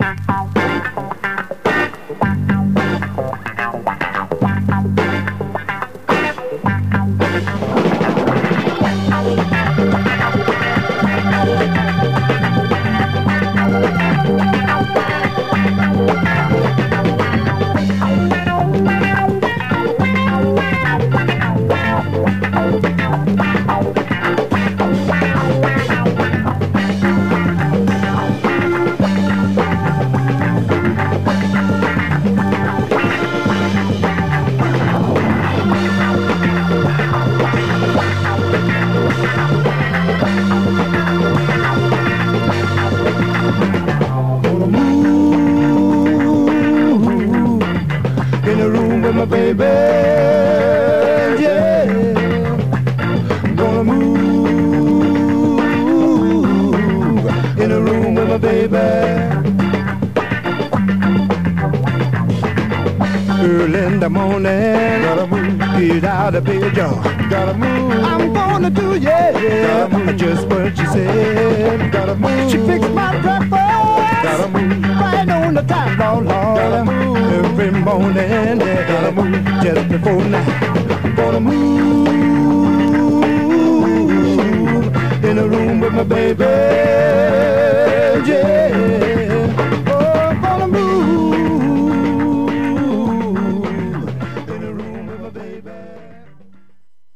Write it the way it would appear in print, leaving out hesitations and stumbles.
My baby, yeah, gonna move in a room with my baby. Early in the morning, gotta move, get out of bed, y'all. Gotta move, I'm gonna do, yeah, just what she said. Gotta move, she fixed my breakfast. Gotta move, right on the time, Lord, Lord. Gotta move every morning, yeah. Gotta move just before night. Gonna move in a room with my baby.